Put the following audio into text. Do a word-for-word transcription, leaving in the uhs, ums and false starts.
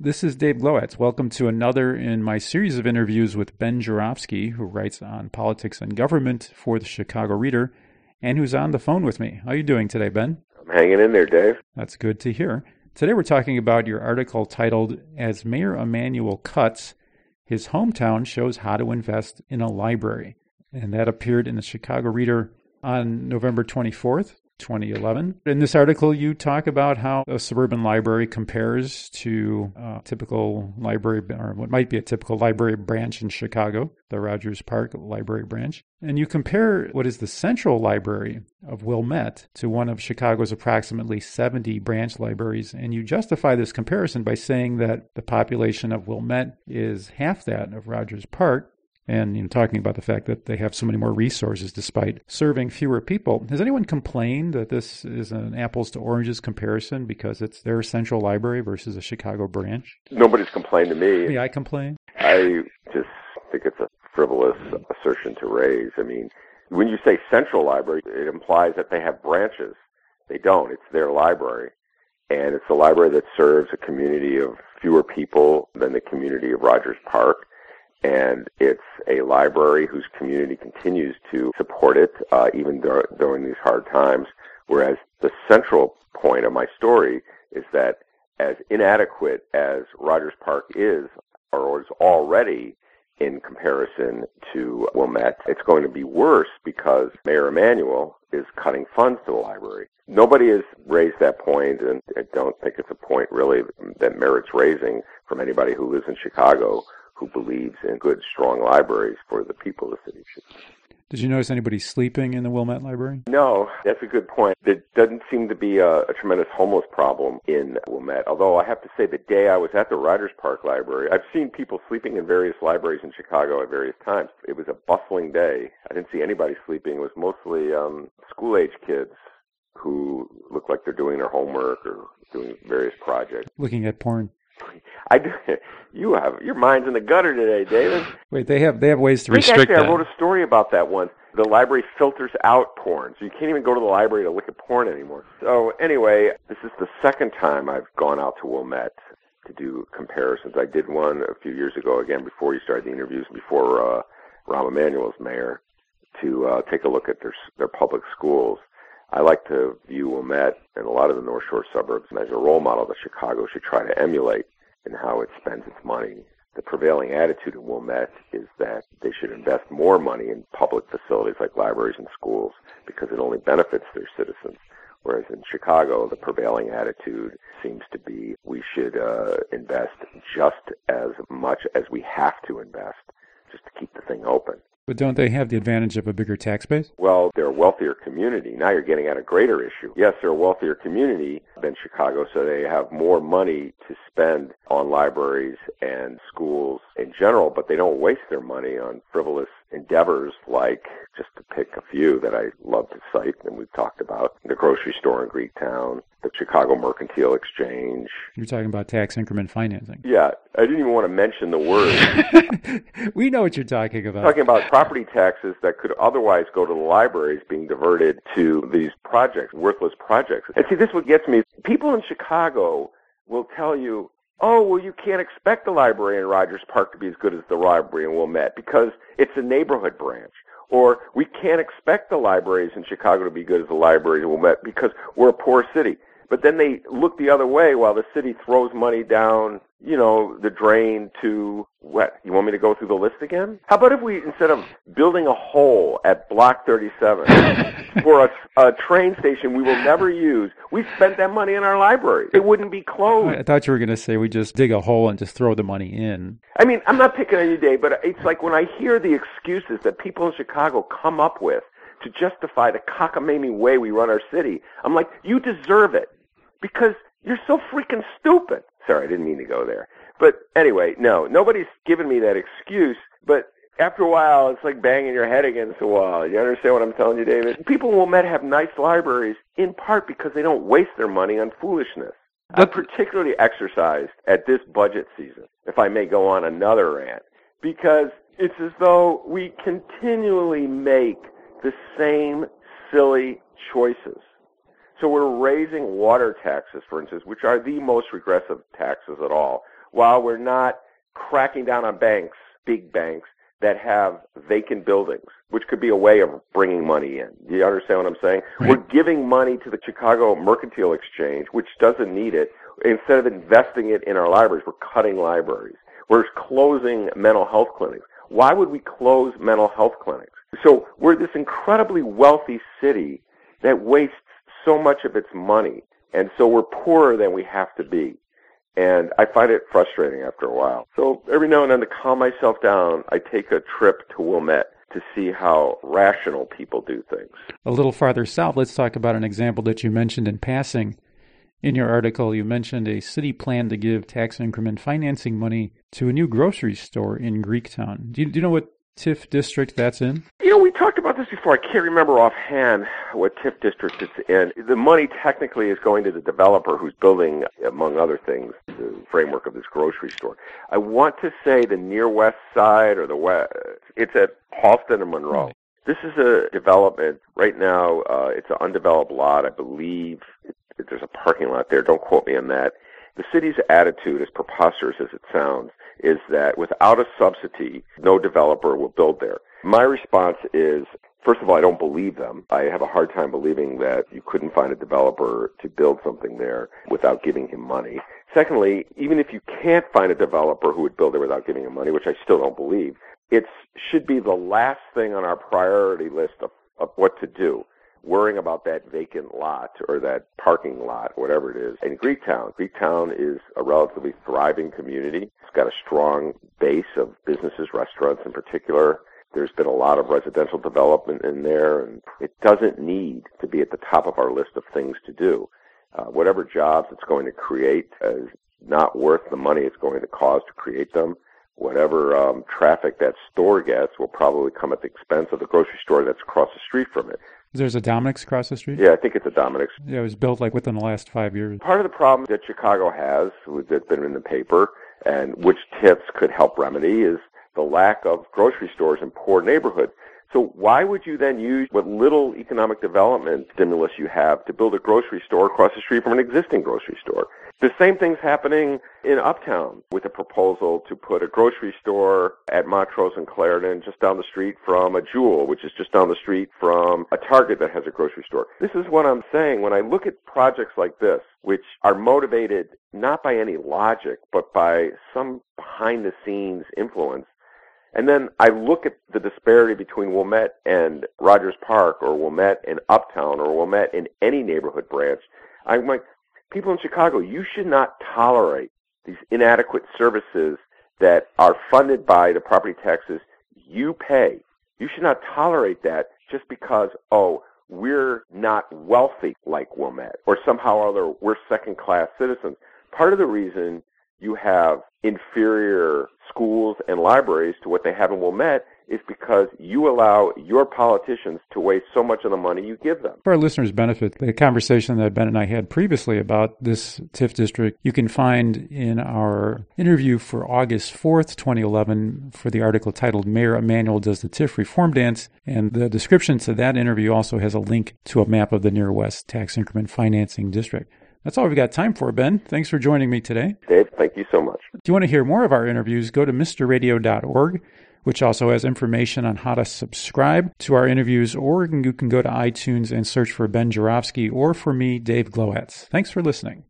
This is Dave Glowacz. Welcome to another in my series of interviews with Ben Joravsky, who writes on politics and government for the Chicago Reader, and who's on the phone with me. How are you doing today, Ben? I'm hanging in there, Dave. That's good to hear. Today we're talking about your article titled, As Mayor Emanuel Cuts, His Hometown Shows How to Invest in a Library. And that appeared in the Chicago Reader on November twenty-fourth, twenty eleven. In this article, you talk about how a suburban library compares to a typical library, or what might be a typical library branch in Chicago, the Rogers Park Library Branch. And you compare what is the central library of Wilmette to one of Chicago's approximately seventy branch libraries. And you justify this comparison by saying that the population of Wilmette is half that of Rogers Park. And you know, talking about the fact that they have so many more resources despite serving fewer people. Has anyone complained that this is an apples to oranges comparison because it's their central library versus a Chicago branch? Nobody's complained to me. May I complain? I just think it's a frivolous assertion to raise. I mean, when you say central library, it implies that they have branches. They don't. It's their library. And it's a library that serves a community of fewer people than the community of Rogers Park. And it's a library whose community continues to support it, uh, even dur- during these hard times, whereas the central point of my story is that as inadequate as Rogers Park is, or is already in comparison to Wilmette, it's going to be worse because Mayor Emanuel is cutting funds to the library. Nobody has raised that point, and I don't think it's a point really that merits raising from anybody who lives in Chicago who believes in good, strong libraries for the people of the city of Chicago. Did you notice anybody sleeping in the Wilmette Library? No, that's a good point. There doesn't seem to be a, a tremendous homeless problem in Wilmette, although I have to say the day I was at the Rogers Park Library, I've seen people sleeping in various libraries in Chicago at various times. It was a bustling day. I didn't see anybody sleeping. It was mostly um, school-age kids who look like they're doing their homework or doing various projects. Looking at porn. I do. You have your mind's in the gutter today, David. Wait, they have they have ways to I think restrict actually, that. I wrote a story about that once. The library filters out porn, so you can't even go to the library to look at porn anymore. So anyway, this is the second time I've gone out to Wilmette to do comparisons. I did one a few years ago, again, before you started the interviews, before uh, Rahm Emanuel was mayor, to uh, take a look at their their public schools. I like to view Wilmette and a lot of the North Shore suburbs as a role model that Chicago should try to emulate in how it spends its money. The prevailing attitude in Wilmette is that they should invest more money in public facilities like libraries and schools because it only benefits their citizens. Whereas in Chicago, the prevailing attitude seems to be we should uh, invest just as much as we have to invest just to keep the thing open. But don't they have the advantage of a bigger tax base? Well, they're a wealthier community. Now you're getting at a greater issue. Yes, they're a wealthier community than Chicago, so they have more money to spend on libraries and schools in general, but they don't waste their money on frivolous endeavors like, just to pick a few that I love to cite and we've talked about, the grocery store in Greektown, the Chicago Mercantile Exchange. You're talking about tax increment financing. Yeah, I didn't even want to mention the word. We know what you're talking about. Talking about property taxes that could otherwise go to the libraries being diverted to these projects, worthless projects. And see, this is what gets me. People in Chicago will tell you, oh, well, you can't expect the library in Rogers Park to be as good as the library in Wilmette because it's a neighborhood branch. Or we can't expect the libraries in Chicago to be good as the libraries in Wilmette because we're a poor city. But then they look the other way while the city throws money down, you know, the drain to, what, you want me to go through the list again? How about if we, instead of building a hole at Block thirty-seven for a, a train station we will never use, we spent that money in our library. It wouldn't be closed. I thought you were going to say we just dig a hole and just throw the money in. I mean, I'm not picking on you, Dave, but it's like when I hear the excuses that people in Chicago come up with to justify the cockamamie way we run our city, I'm like, you deserve it. Because you're so freaking stupid. Sorry, I didn't mean to go there. But anyway, no, nobody's given me that excuse. But after a while, it's like banging your head against the wall. You understand what I'm telling you, David? People in Wilmette have nice libraries in part because they don't waste their money on foolishness. I'm particularly exercised at this budget season, if I may go on another rant, because it's as though we continually make the same silly choices. So we're raising water taxes, for instance, which are the most regressive taxes at all. while we're not cracking down on banks, big banks, that have vacant buildings, which could be a way of bringing money in. Do you understand what I'm saying? Right. We're giving money to the Chicago Mercantile Exchange, which doesn't need it. Instead of investing it in our libraries, we're cutting libraries. We're closing mental health clinics. Why would we close mental health clinics? So we're this incredibly wealthy city that wastes so much of its money, and so we're poorer than we have to be. And I find it frustrating after a while. So every now and then, to calm myself down, I take a trip to Wilmette to see how rational people do things. A little farther south, let's talk about an example that you mentioned in passing. In your article, you mentioned a city plan to give tax increment financing money to a new grocery store in Greektown. Do you, do you know what T I F district that's in? You know, we talked about this before. I can't remember offhand what T I F district it's in. The money technically is going to the developer who's building, among other things, the framework of this grocery store. I want to say the near west side or the west. It's at Halston and Monroe. Right. This is a development. Right now, uh, it's an undeveloped lot, I believe. It, it, there's a parking lot there. Don't quote me on that. The city's attitude, as preposterous as it sounds, is that without a subsidy, no developer will build there. My response is, first of all, I don't believe them. I have a hard time believing that you couldn't find a developer to build something there without giving him money. Secondly, even if you can't find a developer who would build there without giving him money, which I still don't believe, it should be the last thing on our priority list of, of what to do. Worrying about that vacant lot or that parking lot, whatever it is. In Greektown, Greektown is a relatively thriving community. It's got a strong base of businesses, restaurants in particular. There's been a lot of residential development in there, and it doesn't need to be at the top of our list of things to do. Uh, whatever jobs it's going to create is not worth the money it's going to cost to create them. Whatever um, traffic that store gets will probably come at the expense of the grocery store that's across the street from it. There's a Dominick's across the street? Yeah, I think it's a Dominick's. Yeah, it was built like within the last five years. Part of the problem that Chicago has, that's been in the paper, and which T I Fs could help remedy, is the lack of grocery stores in poor neighborhoods. So why would you then use what little economic development stimulus you have to build a grocery store across the street from an existing grocery store? The same thing's happening in Uptown with a proposal to put a grocery store at Montrose and Clarendon just down the street from a Jewel, which is just down the street from a Target that has a grocery store. This is what I'm saying. When I look at projects like this, which are motivated not by any logic, but by some behind-the-scenes influence, and then I look at the disparity between Wilmette and Rogers Park or Wilmette and Uptown or Wilmette in any neighborhood branch, I'm like, people in Chicago, you should not tolerate these inadequate services that are funded by the property taxes you pay. You should not tolerate that just because, oh, we're not wealthy like Wilmette, or somehow or other we're second-class citizens. Part of the reason you have inferior schools and libraries to what they have in Wilmette is because you allow your politicians to waste so much of the money you give them. For our listeners' benefit, the conversation that Ben and I had previously about this T I F district, you can find in our interview for August fourth, twenty eleven, for the article titled Mayor Emanuel Does the T I F Reform Dance, and the description to that interview also has a link to a map of the Near West Tax Increment Financing District. That's all we've got time for, Ben. Thanks for joining me today. Dave, thank you so much. If you want to hear more of our interviews, go to Mister Radio dot org, which also has information on how to subscribe to our interviews, or you can go to iTunes and search for Ben Joravsky or for me, Dave Glowacz. Thanks for listening.